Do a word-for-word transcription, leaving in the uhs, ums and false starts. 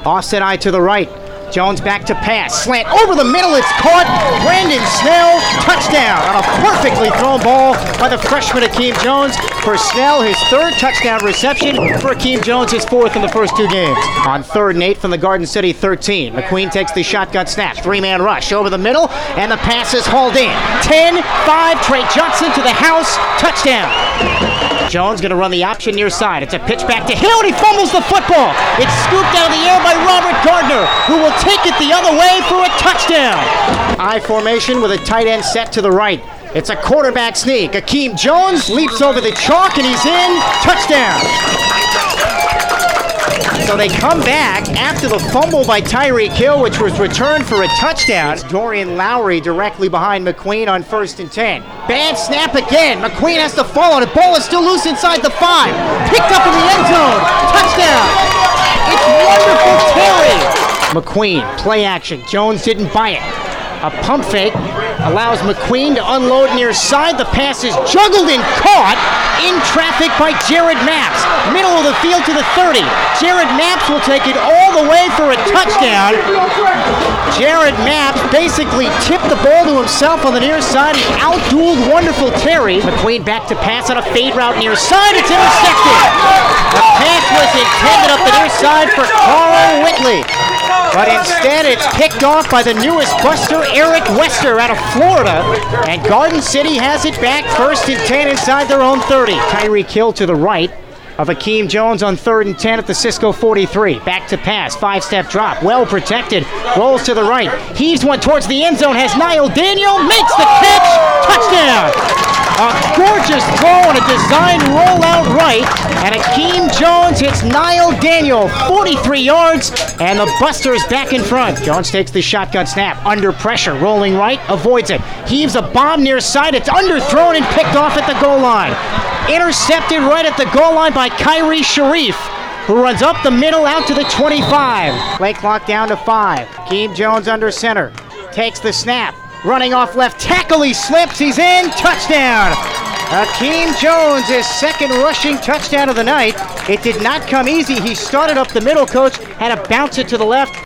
Offset eye to the right. Jones back to pass. Slant over the middle. It's caught. Brandon Snell. Touchdown on a perfectly thrown ball by the freshman Akeem Jones. For Snell, his third touchdown reception. For Akeem Jones, his fourth in the first two games. On third and eight from the Garden City thirteen. McQueen takes the shotgun snap. Three-man rush over the middle. And the pass is hauled in. ten five. Trey Johnson to the house. Touchdown. Jones going to run the option near side. It's a pitch back to Hill, and he fumbles the football. It's scooped out of the air by Robert Gardner, who will take it the other way for a touchdown. I formation with a tight end set to the right. It's a quarterback sneak. Akeem Jones leaps over the chalk, and he's in. Touchdown. So they come back after the fumble by Tyreek Hill, which was returned for a touchdown. It's Dorian Lowry directly behind McQueen on first and ten. Bad snap again. McQueen has to fall on it. Ball is still loose inside the five. Picked up in the end zone. Touchdown. It's wonderful Terry. McQueen, play action. Jones didn't buy it. A pump fake allows McQueen to unload near side. The pass is juggled and caught in traffic by Jared Maps. Middle of the field to the thirty. Jared Maps will take it all the way for a touchdown. Jared Maps basically tipped the ball to himself on the near side and outdueled wonderful Terry. McQueen back to pass on a fade route near side. It's intercepted. The pass was intended up the near side for Carl Whitley. But instead, it's picked off by the newest buster, Eric Wester, out of Florida. And Garden City has it back first and ten inside their own thirty. Tyreek Hill to the right of Akeem Jones on third and ten at the Cisco forty-three. Back to pass, five-step drop, well protected. Rolls to the right, heaves one towards the end zone, has Niall Daniel, makes the catch, touchdown! A gorgeous throw and a design rollout right, and Akeem Jones hits Niall Daniel, forty-three yards, and the Buster's back in front. Jones takes the shotgun snap, under pressure, rolling right, avoids it, heaves a bomb near side, it's underthrown and picked off at the goal line. Intercepted right at the goal line by Kyrie Sharif, who runs up the middle out to the twenty-five. Play clock down to five. Akeem Jones under center, takes the snap. Running off left tackle, he slips, he's in, touchdown! Akeem Jones, his second rushing touchdown of the night. It did not come easy. He started up the middle, coach, had to bounce it to the left.